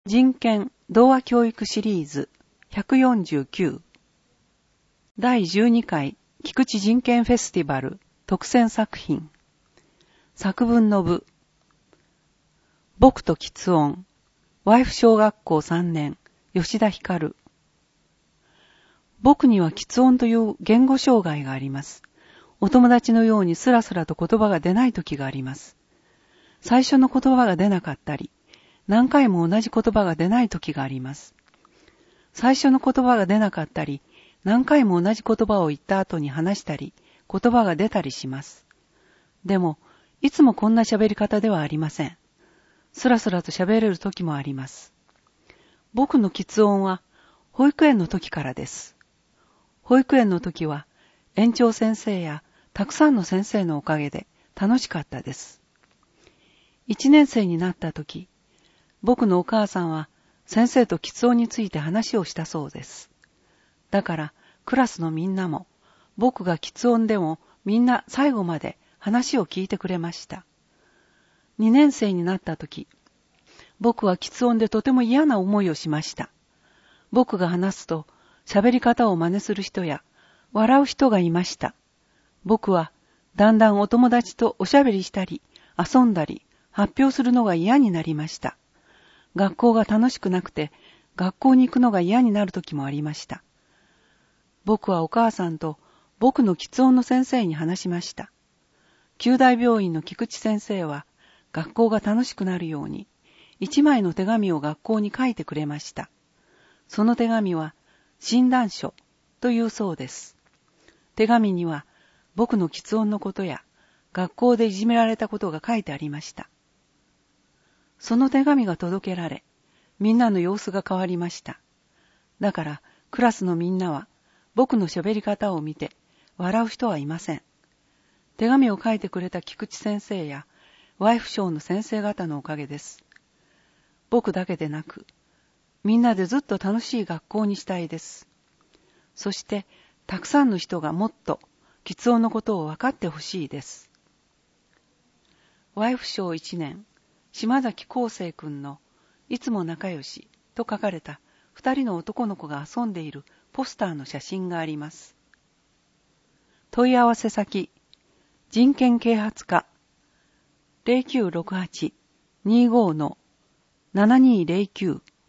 人権童話教育シリーズ149第12回菊池人権フェスティバル特選作品作文の部僕と喫音ワイフ小学校3年吉田光僕には喫音という言語障害があります。お友達のようにスラスラと言葉が出ない時があります。最初の言葉が出なかったり何回も同じ言葉が出ない時があります。最初の言葉が出なかったり、何回も同じ言葉を言った後に話したり、言葉が出たりします。でも、いつもこんな喋り方ではありません。スラスラと喋れる時もあります。僕の喫音は、保育園の時からです。保育園の時は、園長先生やたくさんの先生のおかげで楽しかったです。1年生になった時、僕のお母さんは先生と喫音について話をしたそうです。だからクラスのみんなも僕が喫音でもみんな最後まで話を聞いてくれました。2年生になった時、僕は喫音でとても嫌な思いをしました。僕が話すと喋り方を真似する人や笑う人がいました。僕はだんだんお友達とおしゃべりしたり遊んだり発表するのが嫌になりました。学校が楽しくなくて、学校に行くのが嫌になる時もありました。僕はお母さんと僕の喫音の先生に話しました。九大病院の菊池先生は、学校が楽しくなるように、一枚の手紙を学校に書いてくれました。その手紙は、診断書というそうです。手紙には、僕の喫音のことや、学校でいじめられたことが書いてありました。その手紙が届けられ、みんなの様子が変わりました。だから、クラスのみんなは、僕の喋り方を見て、笑う人はいません。手紙を書いてくれた菊池先生や、ワイフ小の先生方のおかげです。僕だけでなく、みんなでずっと楽しい学校にしたいです。そして、たくさんの人がもっと、喫音のことを分かってほしいです。ワイフ小1年、島崎康生くんのいつも仲良しと書かれた2人の男の子が遊んでいるポスターの写真があります。問い合わせ先、人権啓発課 0968-25-7209